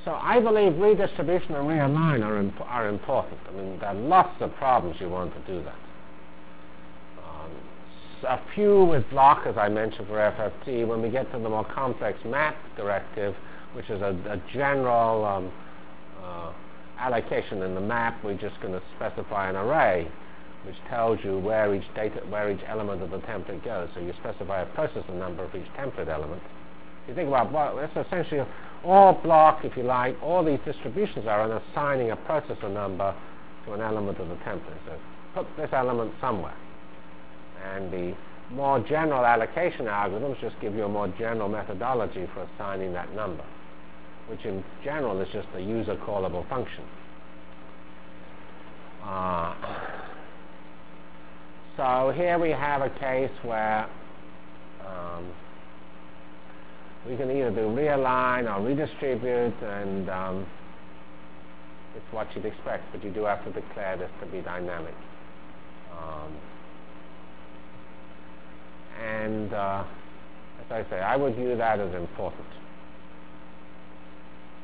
So I believe redistribution and realign are important. I mean, there are lots of problems you want to do that. A few with block, as I mentioned for FFT. When we get to the more complex map directive, which is a general allocation in the map, we're just going to specify an array which tells you where each element of the template goes. So you specify a processor number for each template element. You think about, well, that's essentially all block, if you like, all these distributions are on assigning a processor number to an element of the template. So put this element somewhere. And the more general allocation algorithms just give you a more general methodology for assigning that number, which in general is just a user callable function. So here we have a case where we can either do realign or redistribute, and it's what you'd expect, but you do have to declare this to be dynamic. And as I say, I would view that as important.